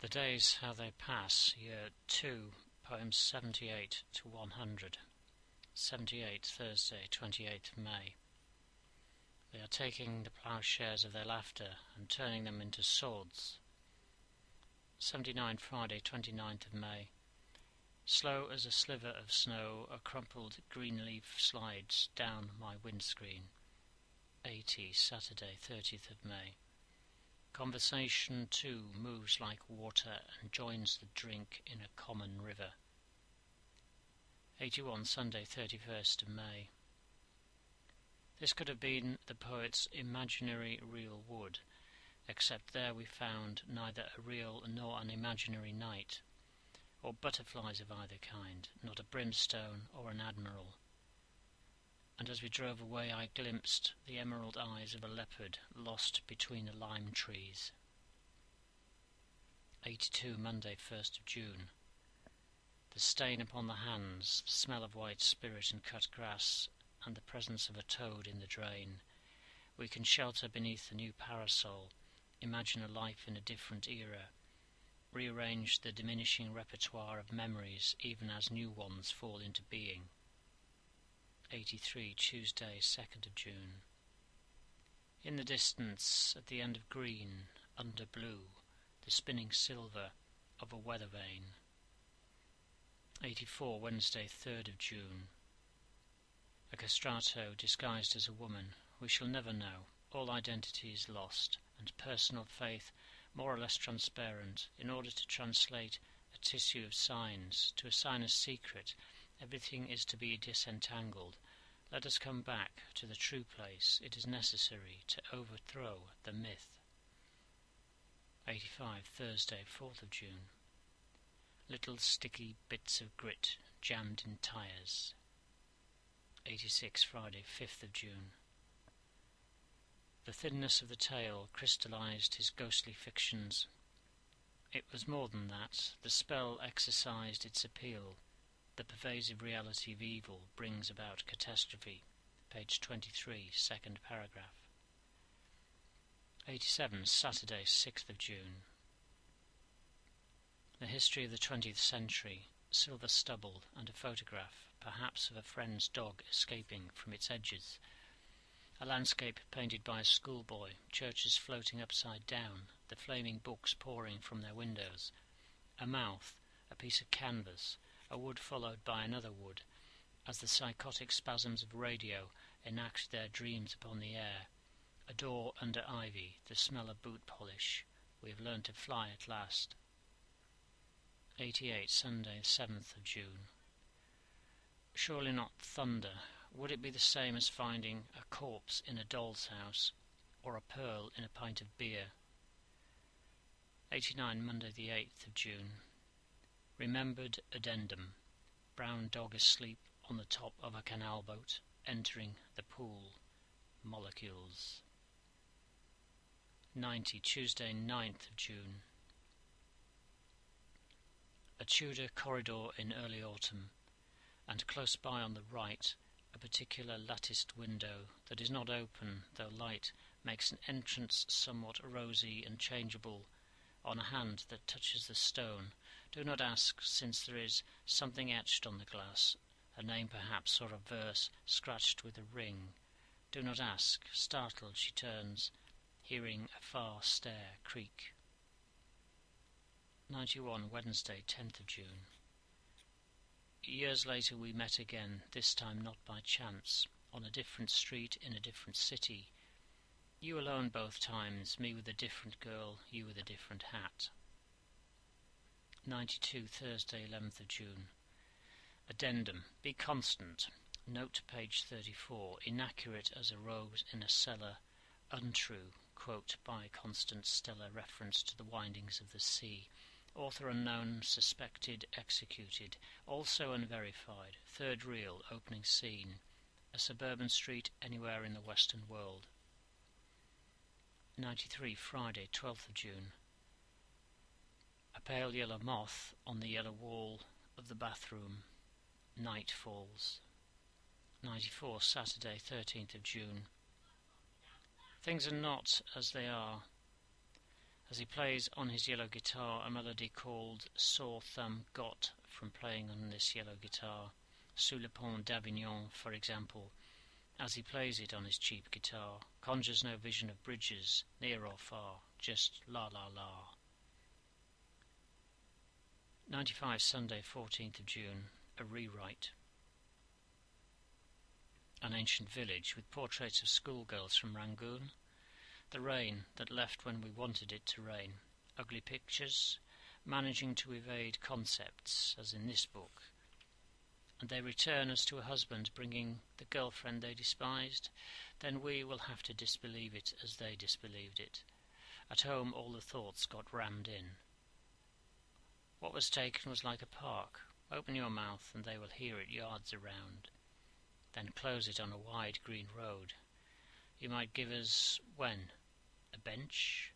The Days How They Pass, Year 2, Poems 78 to 100. 78, Thursday, 28th of May. They are taking the ploughshares of their laughter and turning them into swords. 79, Friday, 29th of May. Slow as a sliver of snow, a crumpled green leaf slides down my windscreen. 80, Saturday, 30th of May. Conversation, too, moves like water and joins the drink in a common river. 81, Sunday, 31st of May. This could have been the poet's imaginary real wood, except there we found neither a real nor an imaginary knight, or butterflies of either kind, not a brimstone or an admiral. And as we drove away I glimpsed the emerald eyes of a leopard lost between the lime trees. 82, Monday, 1st of June. The stain upon the hands, the smell of white spirit and cut grass, and the presence of a toad in the drain. We can shelter beneath a new parasol, imagine a life in a different era, rearrange the diminishing repertoire of memories even as new ones fall into being. 83, Tuesday, 2nd of June. In the distance, at the end of green, under blue, the spinning silver of a weather vane. 84, Wednesday, 3rd of June. A castrato disguised as a woman. We shall never know. All identity is lost, and personal faith more or less transparent. In order to translate a tissue of signs to assign a secret, everything is to be disentangled. Let us come back to the true place. It is necessary to overthrow the myth. 85, Thursday, 4th of June. Little sticky bits of grit jammed in tires. 86, Friday, 5th of June. The thinness of the tale crystallized his ghostly fictions. It was more than that. The spell exercised its appeal. The pervasive reality of evil brings about catastrophe. Page 23, second paragraph. 87, Saturday, 6th of June. The history of the 20th century, silver stubble and a photograph, perhaps of a friend's dog escaping from its edges. A landscape painted by a schoolboy, churches floating upside down, the flaming books pouring from their windows. A mouth, a piece of canvas, a wood followed by another wood, as the psychotic spasms of radio enact their dreams upon the air. A door under ivy, the smell of boot polish. We have learned to fly at last. 88, Sunday, 7th of June. Surely not thunder. Would it be the same as finding a corpse in a doll's house, or a pearl in a pint of beer? 89, Monday the 8th of June. Remembered addendum. Brown dog asleep on the top of a canal boat, entering the pool. Molecules. 90, Tuesday, 9th of June. A Tudor corridor in early autumn, and close by on the right a particular latticed window that is not open, though light makes an entrance somewhat rosy and changeable on a hand that touches the stone. Do not ask, since there is something etched on the glass, a name perhaps, or a verse scratched with a ring. Do not ask. Startled she turns, hearing a far stair creak. 91, Wednesday, 10th of June. Years later we met again, this time not by chance, on a different street in a different city. You alone both times, me with a different girl, you with a different hat. 92, Thursday, 11th of June. Addendum. Be constant. Note page 34. Inaccurate as a rose in a cellar. Untrue. Quote by Constance Stella. Reference to the windings of the sea. Author unknown, suspected, executed. Also unverified. Third reel, opening scene. A suburban street anywhere in the Western world. 93, Friday, 12th of June. A pale yellow moth on the yellow wall of the bathroom. Night falls. 94, Saturday, 13th of June. Things are not as they are. As he plays on his yellow guitar a melody called Sore Thumb Got from playing on this yellow guitar, Sous le Pont d'Avignon, for example, as he plays it on his cheap guitar, conjures no vision of bridges, near or far, just la la la. 95 Sunday, 14th of June, a rewrite. An ancient village with portraits of schoolgirls from Rangoon. The rain that left when we wanted it to rain. Ugly pictures, managing to evade concepts, as in this book. And they return as to a husband bringing the girlfriend they despised. Then we will have to disbelieve it as they disbelieved it. At home all the thoughts got rammed in. What was taken was like a park. Open your mouth and they will hear it yards around. Then close it on a wide green road. You might give us, when? A bench?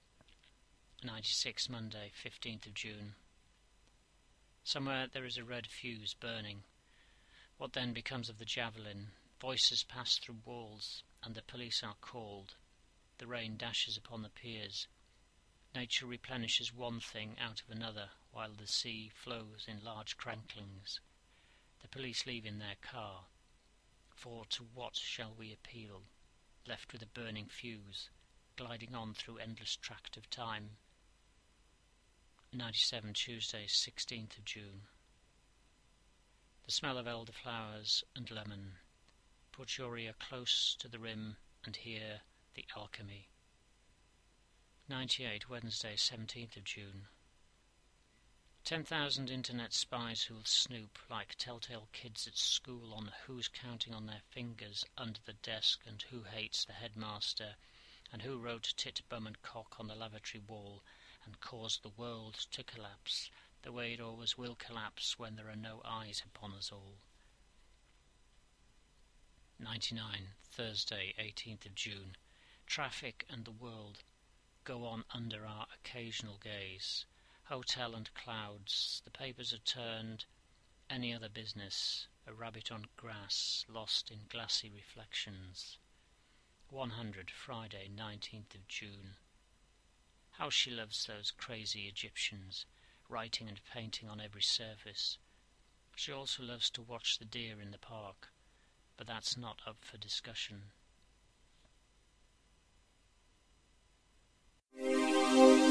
96 Monday, 15th of June. Somewhere there is a red fuse burning. What then becomes of the javelin? Voices pass through walls, and the police are called. The rain dashes upon the piers. Nature replenishes one thing out of another, while the sea flows in large cranklings. The police leave in their car. For to what shall we appeal? Left with a burning fuse, gliding on through endless tract of time. 97 Tuesday, 16th of June. The smell of elderflowers and lemon. Put your ear close to the rim and hear the alchemy. 98 Wednesday, 17th of June. 10,000 internet spies who'll snoop like telltale kids at school on who's counting on their fingers under the desk and who hates the headmaster and who wrote tit, bum and cock on the lavatory wall and caused the world to collapse, the way it always will collapse when there are no eyes upon us all. 99 Thursday, 18th of June. Traffic and the world go on under our occasional gaze. Hotel and clouds, the papers are turned, any other business, a rabbit on grass, lost in glassy reflections. 100 Friday, 19th of June. How she loves those crazy Egyptians, writing and painting on every surface. She also loves to watch the deer in the park, but that's not up for discussion.